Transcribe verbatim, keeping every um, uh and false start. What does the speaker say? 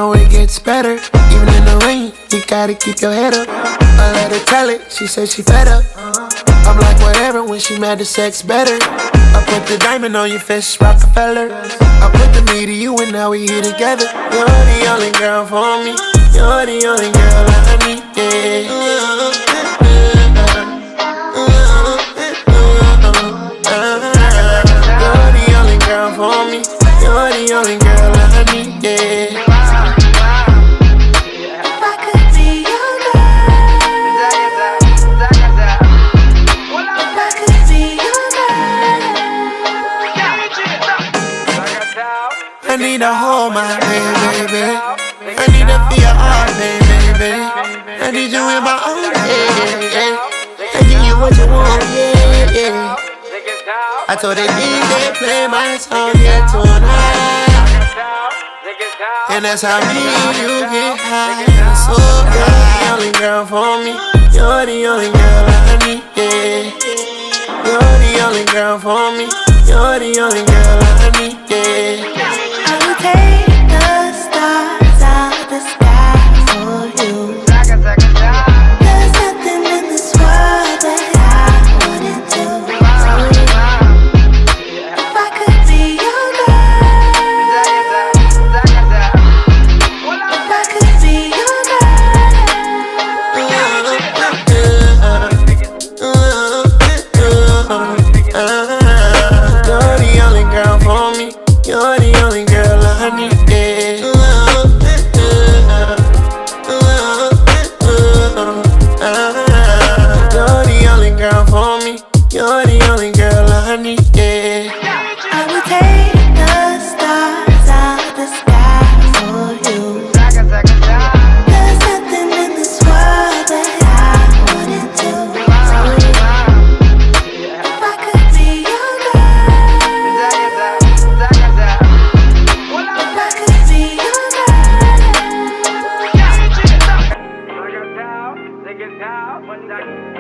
know it gets better. Even in the rain, you gotta keep your head up. I let her tell it, she said she fed up. I'm like whatever, when she mad the sex better. I put the diamond on your fist, Rockefeller. I put the me to you and now we here together. You're the only girl for me. You're the only girl I need, yeah. You're the only girl for me. You're the only girl I need, yeah. I need to hold my baby, baby. I need to feel your heart, baby, baby. I need you in my arms, yeah, yeah. I give you what you want, yeah, yeah. I told the D J play my song, yeah, tonight. And that's how me and you get high. So you're the only girl for me. You're the only girl I need, yeah. You're the only girl for me. You're the only girl I need, yeah. Take the stars out of the sky for you. There's nothing in this world that I wouldn't do. If I could be your girl, if I could be your girl. You're the only girl for me. You're the only girl I need, yeah. You're the only girl for me. You're the only girl I need, yeah. I would take the stars out of the sky for you. There's nothing in this world that I wouldn't do. If I could be your girl, if I could be your girl. Take it down, take it down, one night.